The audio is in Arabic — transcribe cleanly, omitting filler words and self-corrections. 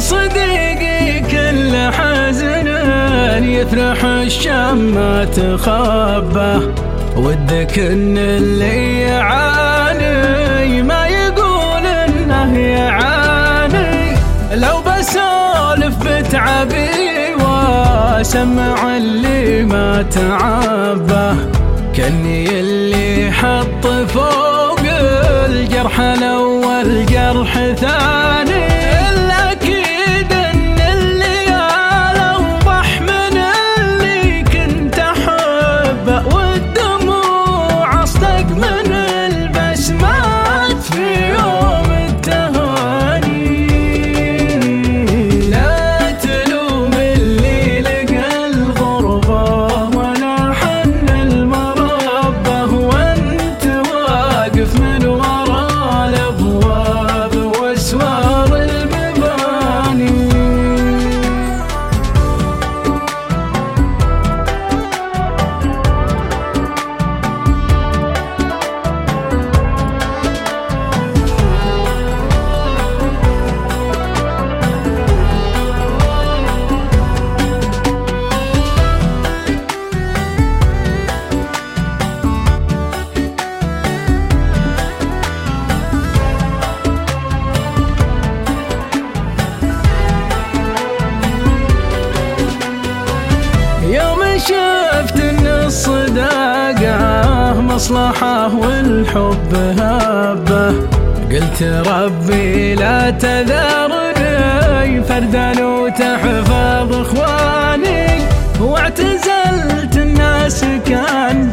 صديقي كل حزن يفرح الشمة تخبى، ودك ان اللي يعاني ما يقول انه يعاني. لو بسولف بتعبي واسمع اللي ما تعبه، كني اللي حط فوق الجرح الاول جرح ثاني. الاكيد ان الليال اوضح من اللي كنت احبه، والدموع اصدق من البسمات في يوم التهاني. لا تلوم اللي لقى الغربة ولا حن المربة، وانت واقف من ورا الابواب واسوار المباني. يوم شفت ان الصداقة مصلحة والحب هبة، قلت ربي لا تذرني فردا وتحفظ اخواني. واعتزلت الناس كان